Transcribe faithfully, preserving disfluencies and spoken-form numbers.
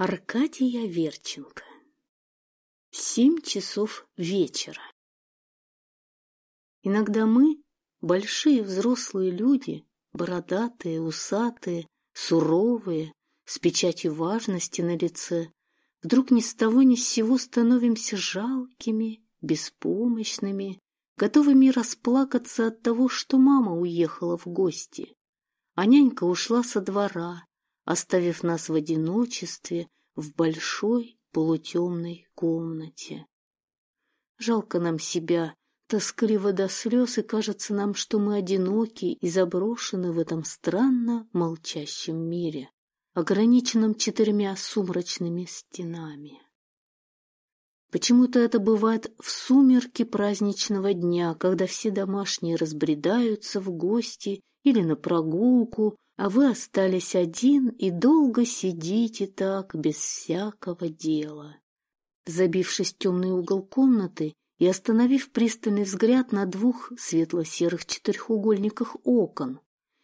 Аркадия Верченко. Семь часов вечера. Иногда мы, большие взрослые люди, бородатые, усатые, суровые, с печатью важности на лице, вдруг ни с того ни с сего становимся жалкими, беспомощными, готовыми расплакаться от того, что мама уехала в гости, а нянька ушла со двора, оставив нас в одиночестве в большой полутемной комнате. Жалко нам себя, тоскливо до слез, и кажется нам, что мы одиноки и заброшены в этом странно молчащем мире, ограниченном четырьмя сумрачными стенами. Почему-то это бывает в сумерки праздничного дня, когда все домашние разбредаются в гости или на прогулку, а вы остались один и долго сидите так, без всякого дела. Забившись в темный угол комнаты и остановив пристальный взгляд на двух светло-серых четырехугольниках окон,